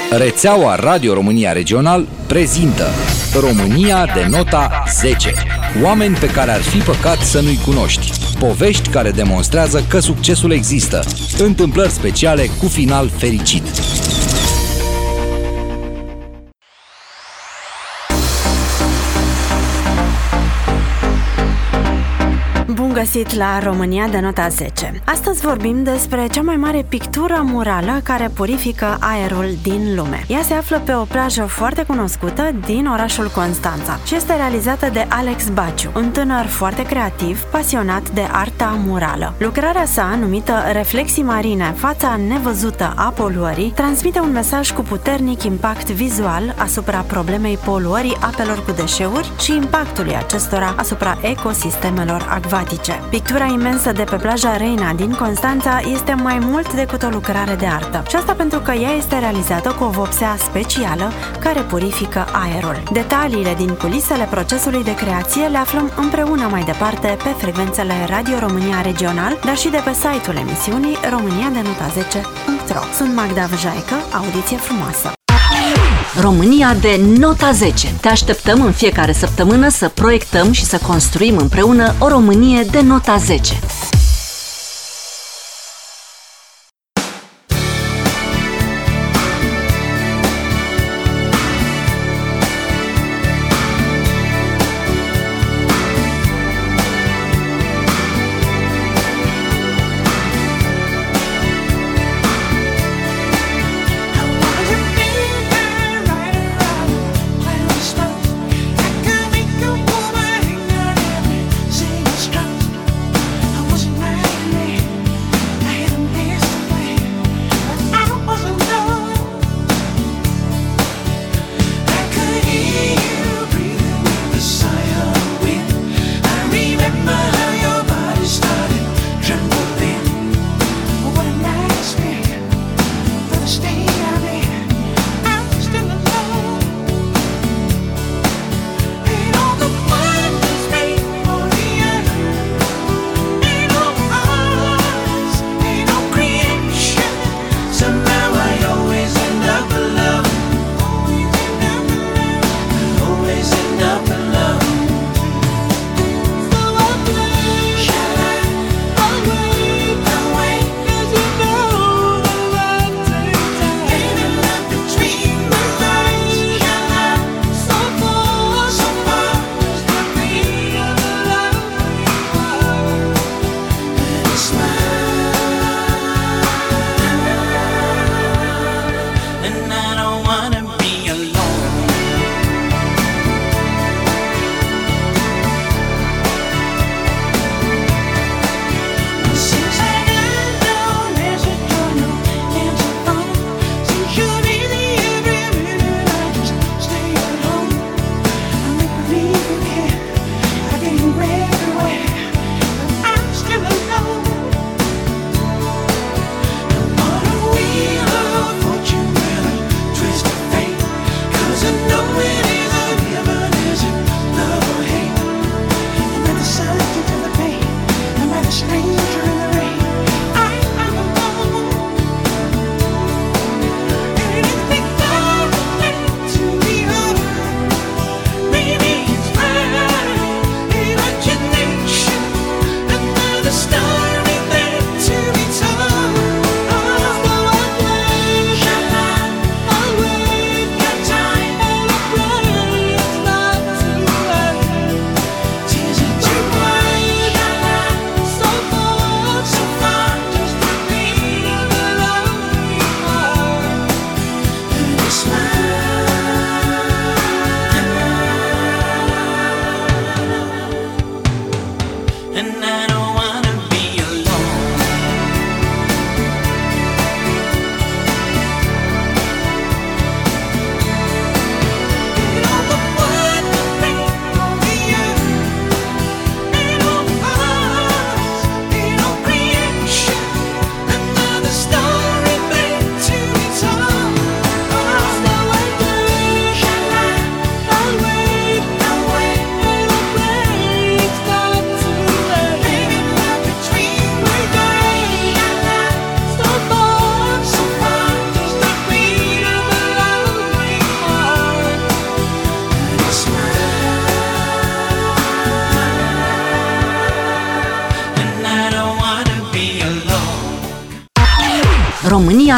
Rețeaua Radio România Regional prezintă România de nota 10. Oameni pe care ar fi păcat să nu-i cunoști. Povești care demonstrează că succesul există. Întâmplări speciale cu final fericit. Bun găsit la România de nota 10. Astăzi vorbim despre cea mai mare pictură murală care purifică aerul din lume. Ea se află pe o plajă foarte cunoscută din orașul Constanța și este realizată de Alex Baciu, un tânăr foarte creativ, pasionat de arta murală. Lucrarea sa, numită Reflexii marine, fața nevăzută a poluării, transmite un mesaj cu puternic impact vizual asupra problemei poluării apelor cu deșeuri și impactului acestora asupra ecosistemelor acvatice. Pictura imensă de pe plaja Reina din Constanța este mai mult decât o lucrare de artă. Și asta pentru că ea este realizată cu o vopsea specială care purifică aerul. Detaliile din culisele procesului de creație le aflăm împreună mai departe pe frecvențele Radio România Regional, dar și de pe site-ul emisiunii romaniadenota10.ro. Sunt Magda Vjaică, audiție frumoasă! România de nota 10. Te așteptăm în fiecare săptămână să proiectăm și să construim împreună o Românie de nota 10.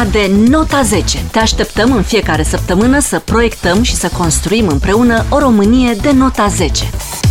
România de nota 10. Te așteptăm în fiecare săptămână să proiectăm și să construim împreună o Românie de nota 10.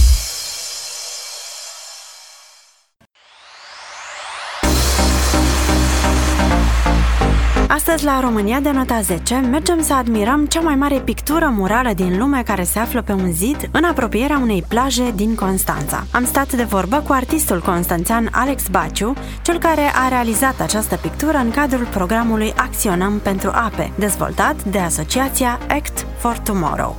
Astăzi, la România de nota 10, mergem să admirăm cea mai mare pictură murală din lume care se află pe un zid în apropierea unei plaje din Constanța. Am stat de vorbă cu artistul constanțean Alex Baciu, cel care a realizat această pictură în cadrul programului Acționăm pentru ape, dezvoltat de asociația Act for Tomorrow.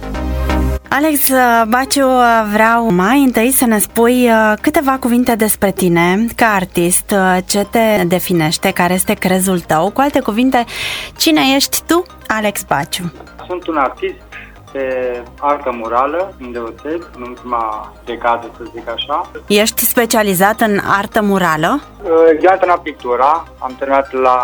Alex Baciu, vreau mai întâi să ne spui câteva cuvinte despre tine ca artist, ce te definește, care este crezul tău. Cu alte cuvinte, cine ești tu, Alex Baciu? Sunt un artist de artă murală, îndeosebi, în ultima decadă, să zic așa. Ești specializat în artă murală? Eu am terminat pictura, am terminat la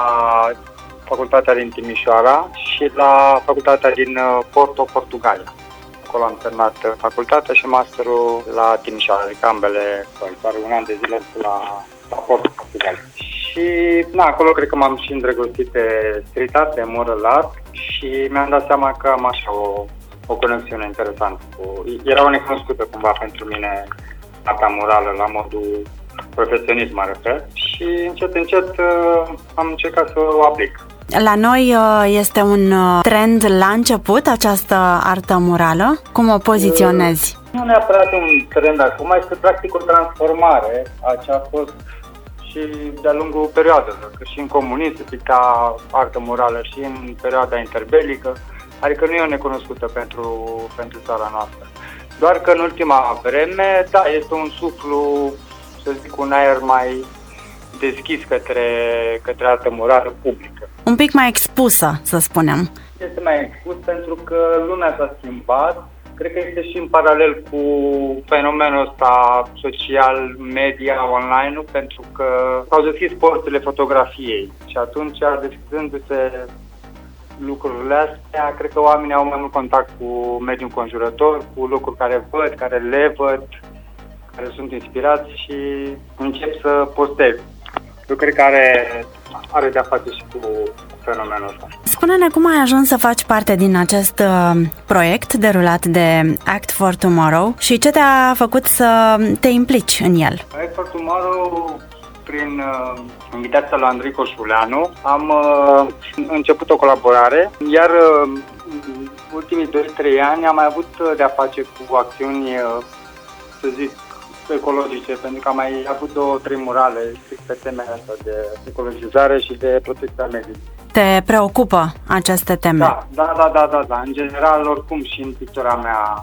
facultatea din Timișoara și la facultatea din Porto, Portugalia. Acolo am terminat facultatea și masterul la Timișoara, adică ambele, doar un an de zile la Porto, Portugalia. Și acolo cred că m-am și îndrăgostit de street art, de mural art și mi-am dat seama că am așa o conexiune interesantă. Era o necunoscută cumva pentru mine arta murală la modul profesionist, mă refer. Și încet am încercat să o aplic. La noi este un trend la început, această artă murală? Cum o poziționezi? Nu neapărat un trend acum, este practic o transformare a ce a fost și de-a lungul perioadelor. Că și în comunism se picta artă murală și în perioada interbelică, adică nu e o necunoscută pentru țara noastră. Doar că în ultima vreme, da, este un suflu, să zic, un aer mai deschis către artă murală publică. Un pic mai expusă, să spunem. Este mai expus pentru că lumea s-a schimbat. Cred că este și în paralel cu fenomenul ăsta social, media, online, pentru că s-au deschis porțile fotografiei și atunci, deschizându-se lucrurile astea, cred că oamenii au mai mult contact cu mediul înconjurător, cu lucruri care văd, care le văd, care sunt inspirați și încep să postez. Eu cred că are de-a face și cu fenomenul ăsta. Spune-ne cum ai ajuns să faci parte din acest proiect derulat de Act for Tomorrow și ce te-a făcut să te implici în el? Act for Tomorrow, prin invitația lui Andrei Coșuleanu, am început o colaborare, iar ultimii 2-3 ani am mai avut de-a face cu acțiuni, să zic, ecologice, pentru că am mai avut 2-3 murale pe temele astea de ecologizare și de protecția mediului. Te preocupă aceste teme? Da. În general, oricum, și în pictura mea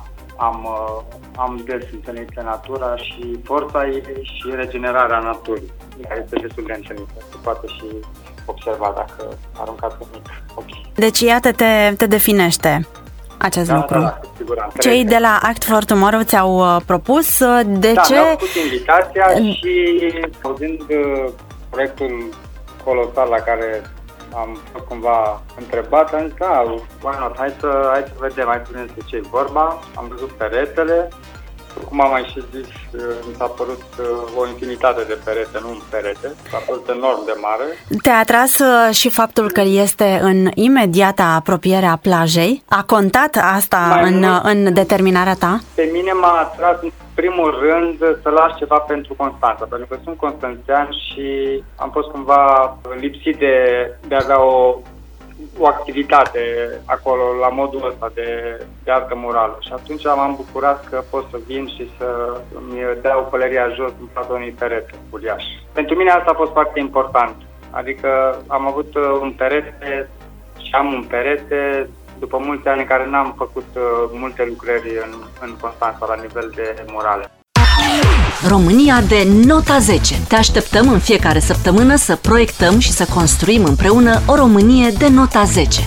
am des întâlnit natura și forța ei și regenerarea naturii, care este destul de întâlnită. Se poate și observa dacă aruncați un mic ochi. Deci, iată, te definește acest lucru. Da, cu siguranță. Cei de la Act for Tomorrow ți-au propus de ce? Da, mi-au pus invitația și auzind proiectul colosal la care am fost cumva întrebat, am zis, why not? Hai să vedem, hai să vedem despre ce e vorba. Am văzut peretele. Cum am mai și zis, mi s-a părut o infinitate de perete, nu un perete, s-a părut enorm de mare. Te-a atras și faptul că este în imediata apropiere a plajei? A contat asta în determinarea ta? Pe mine m-a atras în primul rând să las ceva pentru Constanța, pentru că sunt constanțean și am fost cumva lipsit de a avea o activitate acolo, la modul ăsta de artă murală. Și atunci m-am bucurat că pot să vin și să-mi dea o pălăria jos în fața unui perete uriaș. Pentru mine asta a fost foarte important. Adică am avut un perete și am un perete după mulți ani în care n-am făcut multe lucrări în Constanța la nivel de murale. România de nota 10. Te așteptăm în fiecare săptămână să proiectăm și să construim împreună o Românie de nota 10.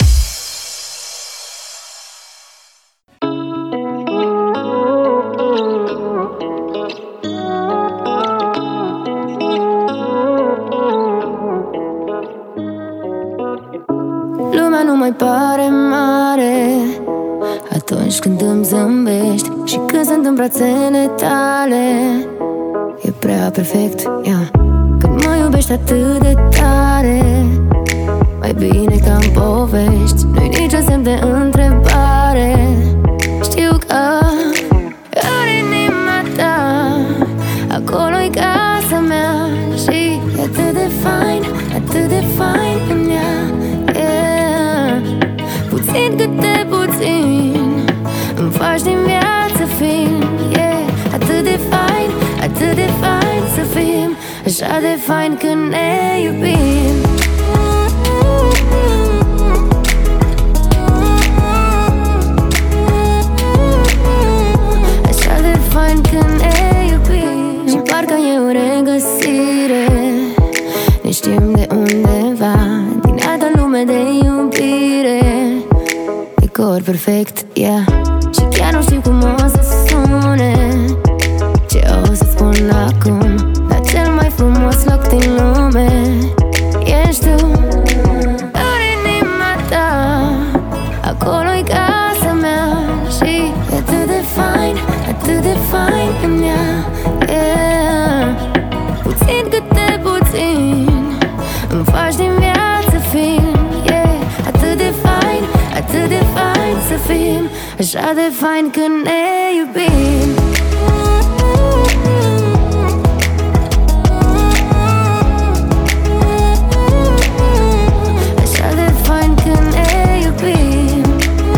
Lumea nu mai pare mare atunci când îmi zâmbești și când sunt în brațele tale. E prea perfect, yeah. Când mă iubești atât de tare, mai bine ca în povești. Nu-i niciun semn de întrebare. Știu că în inima ta acolo-i casa mea. Și e atât de fain în ea, yeah. Puțin câte puțin îmi faci din viață fin, yeah. Atât de fain să fim, așa de fain când ne iubim. Așa de fain când ne iubim. Și parcă e o regăsire, ne știm de undeva, din altă lume de iubire. Decor perfect, yeah. Și chiar nu știu cum o să sune, ce o să spun acum, dar cel mai frumos loc din lume ești tu. În inima ta acolo-i casa mea. Și e atât de fain în ea, yeah. Puțin câte puțin îmi faci din viață fin, yeah. Atât de fain să fim, așa de fain când ne iubim. Așa de fain când ne iubim.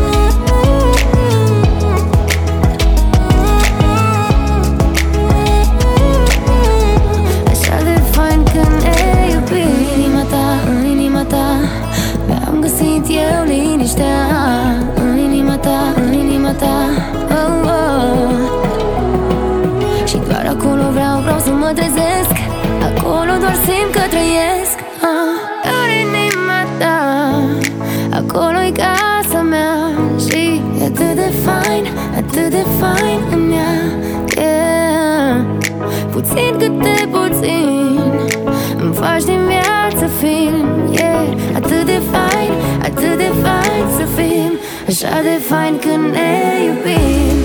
Așa de fain când ne iubim. În inima ta mi-am găsit eu liniștea. În inima ta, oh, oh. Și doar acolo vreau să mă trezesc. Acolo doar simt că trăiesc, În inima ta acolo-i casa mea. Și e atât de fain în ea, yeah. Puțin câte puțin îmi faci din viață film, yeah. Atât de fain să fim, așa de fain când ne iubim.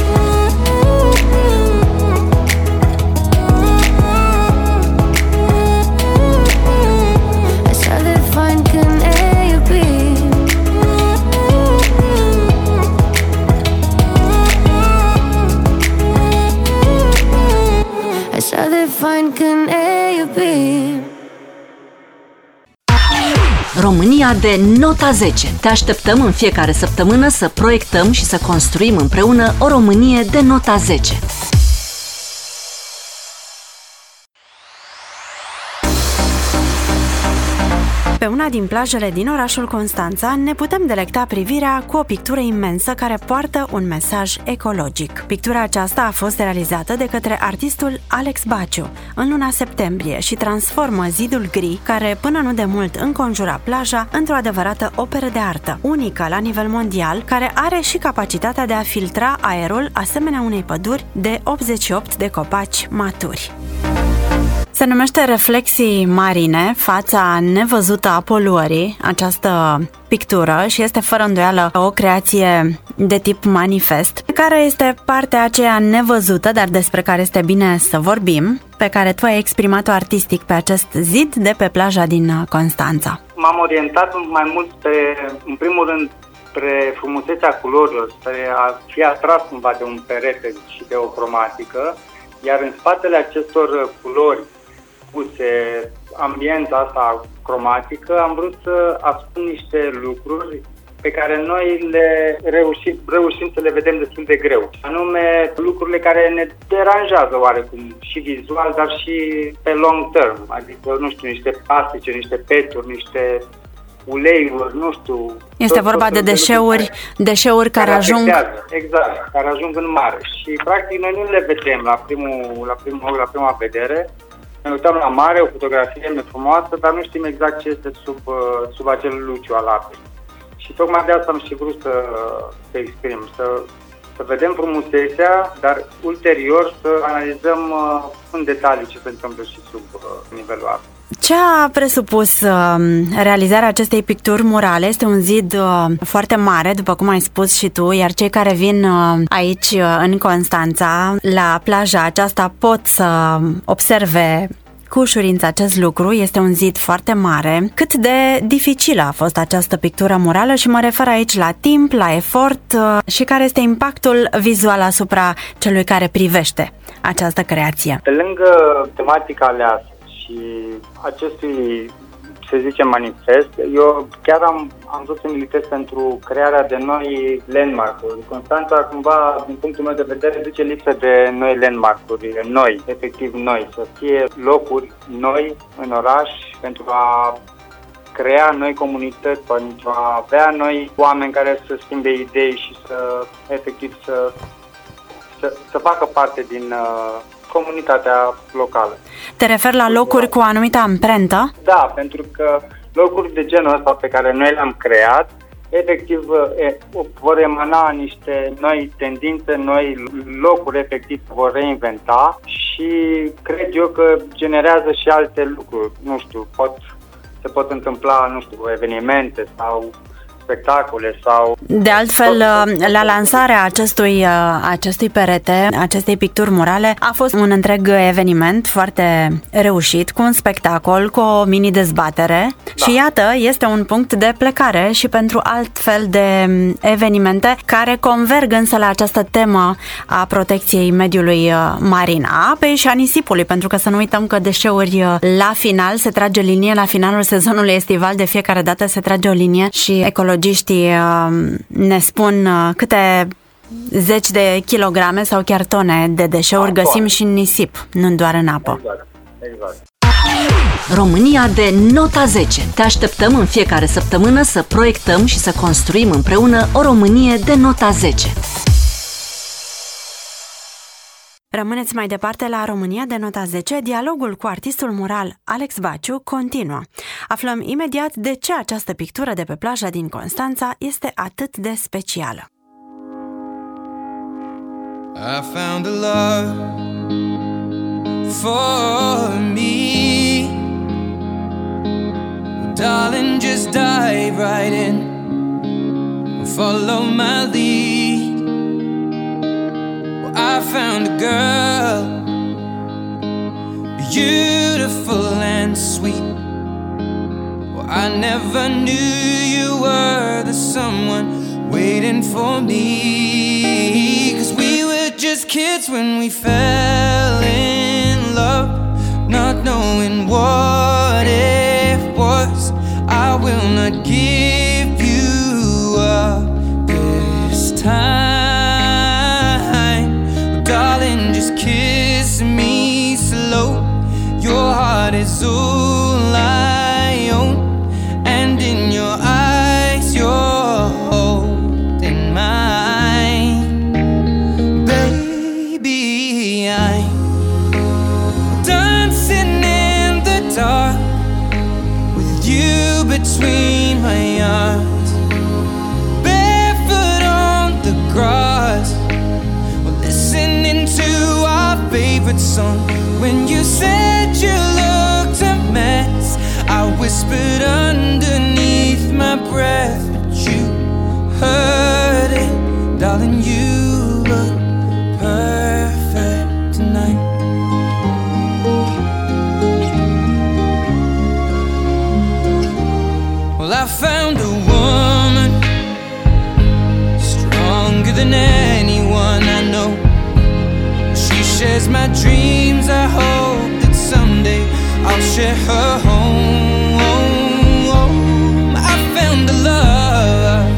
Așa de fain când ne iubim. Așa de fain când ne iubim. România de nota 10. Te așteptăm în fiecare săptămână să proiectăm și să construim împreună o Românie de nota 10. Pe una din plajele din orașul Constanța ne putem delecta privirea cu o pictură imensă care poartă un mesaj ecologic. Pictura aceasta a fost realizată de către artistul Alex Baciu în luna septembrie și transformă zidul gri, care până nu de mult înconjura plaja, într-o adevărată operă de artă, unică la nivel mondial, care are și capacitatea de a filtra aerul asemenea unei păduri de 88 de copaci maturi. Se numește Reflexii marine, fața nevăzută a poluării, această pictură, și este fără îndoială o creație de tip manifest, care este partea aceea nevăzută, dar despre care este bine să vorbim, pe care tu ai exprimat-o artistic pe acest zid de pe plaja din Constanța. M-am orientat mai mult în primul rând, spre frumusețea culorilor, spre a fi atras cumva de un perete și de o cromatică, iar în spatele acestor culori puse, ambiența asta cromatică, am vrut să ascund niște lucruri pe care noi le reușim să le vedem destul de greu. Anume, lucrurile care ne deranjează oarecum și vizual, dar și pe long term. Adică, nu știu, niște plastice, niște peturi, niște uleiuri, nu știu. Este vorba de deșeuri care ajung... Exact, care ajung în mare. Și, practic, noi nu le vedem la prima vedere. Ne uităm la mare, o fotografie frumoasă, dar nu știm exact ce este sub acel luciu al apei. Și tocmai de asta am și vrut să exprim, să vedem frumusețea, dar ulterior să analizăm în detaliu ce se întâmplă și sub nivelul apei. Ce a presupus realizarea acestei picturi murale? Este un zid foarte mare, după cum ai spus și tu, iar cei care vin aici în Constanța, la plaja aceasta, pot să observe cu ușurință acest lucru, este un zid foarte mare. Cât de dificilă a fost această pictură murală și mă refer aici la timp, la efort și care este impactul vizual asupra celui care privește această creație? Pe lângă tematica aleasă și acestui, să zicem, manifest, eu chiar am vrut să militez pentru crearea de noi landmark-uri. Constanța, cumva, din punctul meu de vedere, duce lipsă de noi landmark-uri, noi, efectiv noi, să fie locuri noi în oraș pentru a crea noi comunități, pentru a avea noi oameni care să schimbe idei și să, efectiv, să facă parte din comunitatea locală. Te referi la locuri cu o anumită amprentă? Da, pentru că locuri de genul ăsta pe care noi le-am creat, efectiv vor emana niște noi tendințe, noi locuri, efectiv vor reinventa și cred eu că generează și alte lucruri. Nu știu, se pot întâmpla, nu știu, evenimente sau spectacole sau... De altfel, la lansarea acestui perete, acestei picturi murale, a fost un întreg eveniment foarte reușit, cu un spectacol, cu o mini-dezbatere și iată, este un punct de plecare și pentru altfel de evenimente care converg însă la această temă a protecției mediului marin, a apei și a nisipului, pentru că să nu uităm că deșeuri la final se trage linie, la finalul sezonului estival de fiecare dată se trage o linie și ecologiștii ne spun câte zeci de kilograme sau chiar tone de deșeuri găsim și în nisip, nu doar în apă. Exact. România de nota 10. Te așteptăm în fiecare săptămână să proiectăm și să construim împreună o Românie de nota 10. Rămâneți mai departe la România de nota 10, dialogul cu artistul mural Alex Baciu continuă. Aflăm imediat de ce această pictură de pe plaja din Constanța este atât de specială. I found a love for me. Darling, just dive right in. Follow my lead. I found a girl, beautiful and sweet. Well, I never knew you were the someone waiting for me. 'Cause we were just kids when we fell in love, not knowing what it was. I will not give you up this time. Darling, just kiss me slow. Your heart is all I own, and in your eyes you're holding mine. Baby, I'm dancing in the dark with you between my arms, barefoot on the grass, listening to our favorite song. When you said you looked a mess, I whispered underneath my breath, but you heard it. Darling, you look perfect tonight. Well, I found a woman stronger than anyone I know. She shares my dreams. I hope that someday I'll share her home. I found a love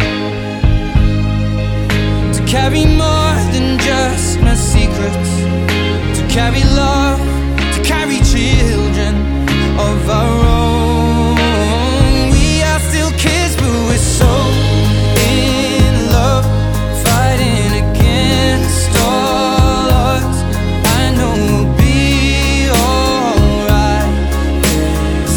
to carry more than just my secrets, to carry love, to carry children of our own. We are still kids, but we're so in love, fighting against all odds. I know we'll be alright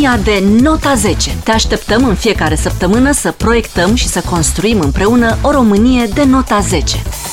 România de nota 10. Te așteptăm în fiecare săptămână să proiectăm și să construim împreună o Românie de nota 10.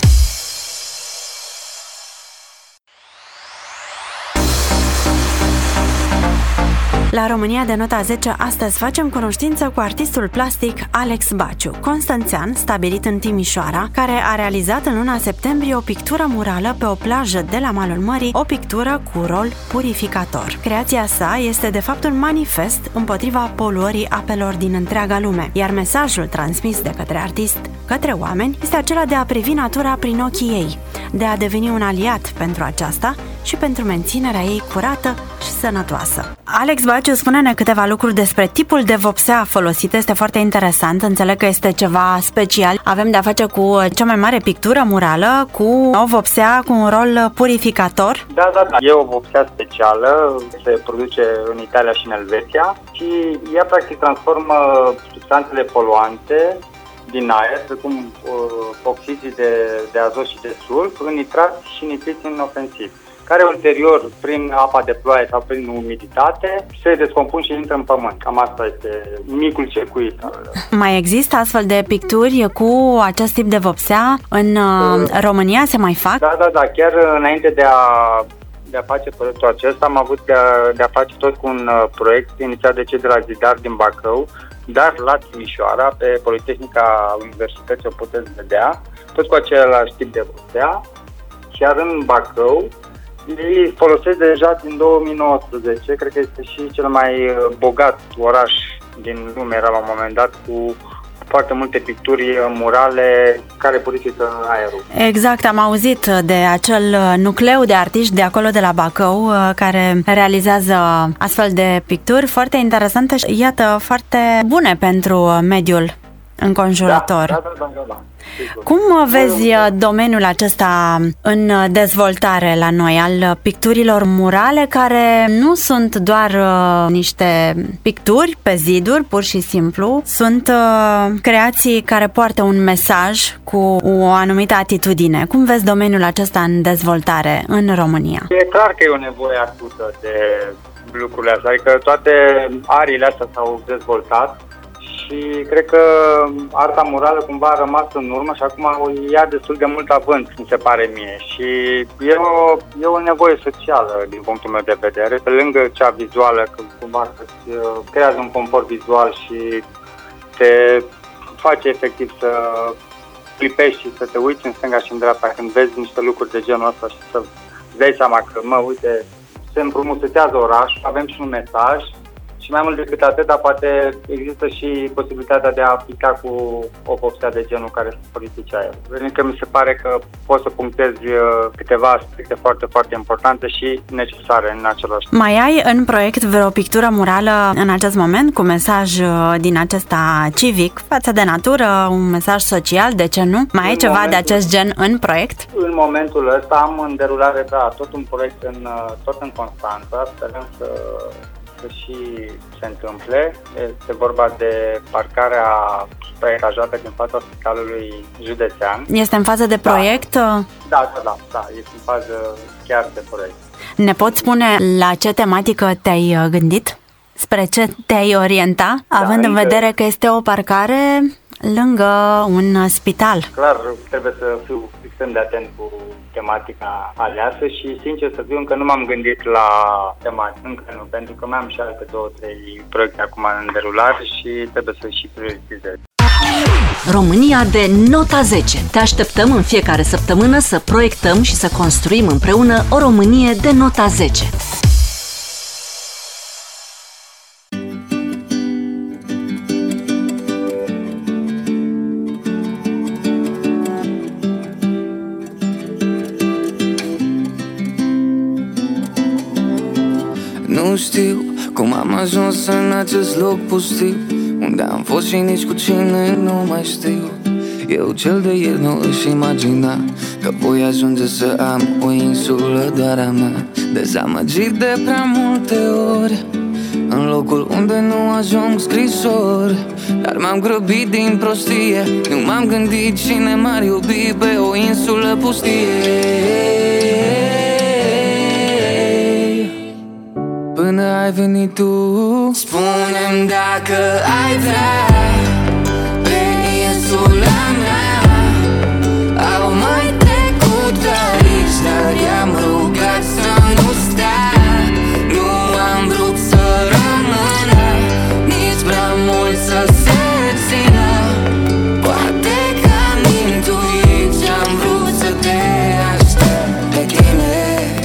La România de nota 10, astăzi facem cunoștință cu artistul plastic Alex Baciu, constanțean, stabilit în Timișoara, care a realizat în luna septembrie o pictură murală pe o plajă de la malul mării, o pictură cu rol purificator. Creația sa este de fapt un manifest împotriva poluării apelor din întreaga lume, iar mesajul transmis de către artist către oameni este acela de a privi natura prin ochii ei, de a deveni un aliat pentru aceasta și pentru menținerea ei curată și sănătoasă. Alex Baciu, spune-ne câteva lucruri despre tipul de vopsea folosit. Este foarte interesant, înțeleg că este ceva special. Avem de-a face cu cea mai mare pictură murală, cu o vopsea cu un rol purificator. Da. E o vopsea specială, se produce în Italia și în Elveția și ea practic transformă substanțele poluante din aer, precum oxizii de azot și de sulf, în nitrați și nitriți inofensivi, care ulterior, prin apa de ploaie sau prin umiditate, se descompun și intră în pământ. Cam asta este micul circuit. Mai există astfel de picturi cu acest tip de vopsea? În România se mai fac? Da. Chiar înainte de a face proiectul acesta, am avut de a face tot cu un proiect inițiat de cei de la Zidar din Bacău, dar la Timișoara, pe Politehnica Universității, o puteți vedea, tot cu același tip de vopsea. Chiar în Bacău, ei folosesc deja din 2019, cred că este și cel mai bogat oraș din lume, era la un moment dat, cu foarte multe picturi murale care purifică aerul. Exact, am auzit de acel nucleu de artiști de acolo de la Bacău care realizează astfel de picturi foarte interesante și, iată, foarte bune pentru mediul înconjurător. Da. Cum vezi domeniul acesta în dezvoltare la noi, al picturilor murale, care nu sunt doar niște picturi pe ziduri, pur și simplu, sunt creații care poartă un mesaj cu o anumită atitudine. Cum vezi domeniul acesta în dezvoltare în România? E clar că e o nevoie acută de lucrurile astea, adică toate ariile astea s-au dezvoltat și cred că arta murală cumva a rămas în urmă și acum o ia destul de mult avânt, mi se pare mie. Și e o nevoie socială din punctul meu de vedere, pe lângă cea vizuală, că cumva îți creează un confort vizual și te face efectiv să clipești și să te uiți în stânga și în dreapta când vezi niște lucruri de genul ăsta și să dai seama că, uite, se împrumusețează orașul, avem și un mesaj. Și mai mult decât atât, dar poate există și posibilitatea de a aplica cu o vopsea de genul care să purifice aerul. Adică mi se pare că poți să punctezi câteva aspecte foarte, foarte importante și necesare în același timp. Mai ai în proiect vreo pictură murală în acest moment cu mesaj din acesta civic față de natură, un mesaj social, de ce nu? Mai ai ceva de acest gen în proiect? În momentul ăsta am în derulare, tot un proiect tot în Constanța, sperăm să și se întâmple. Este vorba de parcarea supraetajată din fața spitalului județean. Este în fază de proiect? Da, este în fază chiar de proiect. Ne poți spune la ce tematică te-ai gândit? Spre ce te-ai orienta, având în vedere că este o parcare lângă un spital? Clar, trebuie să fiu extrem de atent cu tematica aleasă și, sincer să fiu, încă nu m-am gândit la tematică, încă nu, pentru că mai am și alte 2-3 proiecte acum în derulare și trebuie să și prioritizez. România de nota 10. Te așteptăm în fiecare săptămână să proiectăm și să construim împreună o Românie de nota 10. Nu știu cum am ajuns în acest loc pustiu, unde am fost și nici cu cine nu mai știu. Eu cel de ieri nu își imagina că voi ajunge să am o insulă doar a mea. Dezamăgit de prea multe ori, în locul unde nu ajung scrisori. Dar m-am grăbit din prostie, nu m-am gândit cine m-ar iubi pe o insulă pustie. Până ai venit tu, spune Spune-mi dacă ai vrea pe insula mea. Au mai trecut aici, dar i-am rugat să nu stea. Nu am vrut să rămână, nici prea mult să se țină. Poate că am intuit ce-am vrut să te aștept pe tine.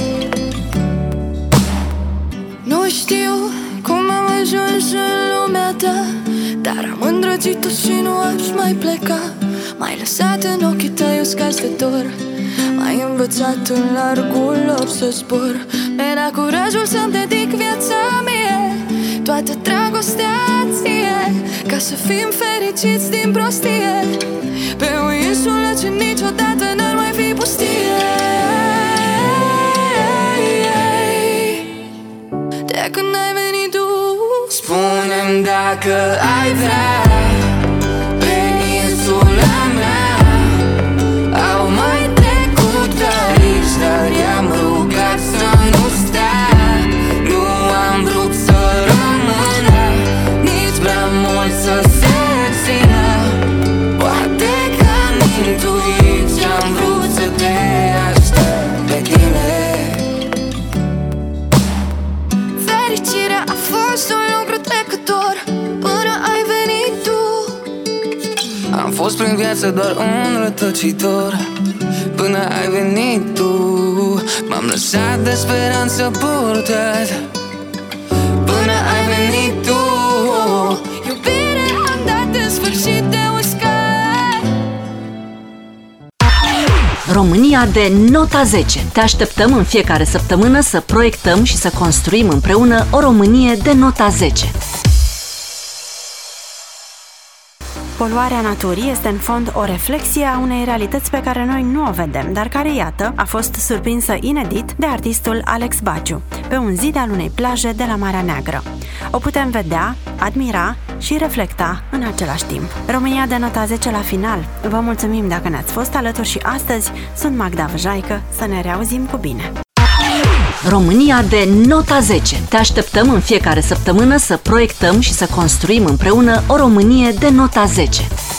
Nu știu cum am ajuns în lumea ta, dar am îndrăgit-o și nu aș mai pleca. M-ai lăsat în ochii tăi uscați de dor, m-ai învățat în largul lor să zbor. Mi-ai dat curajul să-mi dedic viața mie, toată dragostea ție, ca să fim fericiți din prostie, pe o insulă ce niciodată n-ar mai fi pustie. De când ai venit tu, spune-mi dacă ai vrea pe insula mea. Au mai trecut aici, dar i-am rugat să nu stea. Nu am vrut să rămână, nici prea mult să se țină. Poate că am intuit ce-am vrut să te aștept pe tine. fericirea a fost un lucru trecător până ai venit tu. Am fost prin viață doar un rătăcitor până ai venit tu. M-am lăsat de speranță purtat până ai venit tu. Iubire am dat în sfârșit de uscat. România de nota 10. Te așteptăm în fiecare săptămână să proiectăm și să construim împreună o Românie de nota 10. Poluarea naturii este în fond o reflexie a unei realități pe care noi nu o vedem, dar care, iată, a fost surprinsă inedit de artistul Alex Baciu, pe un zid al unei plaje de la Marea Neagră. O putem vedea, admira și reflecta în același timp. România de nota 10 la final. Vă mulțumim dacă ne-ați fost alături și astăzi sunt Magda Văjaică. Să ne reauzim cu bine! România de nota 10. Te așteptăm în fiecare săptămână să proiectăm și să construim împreună o Românie de nota 10.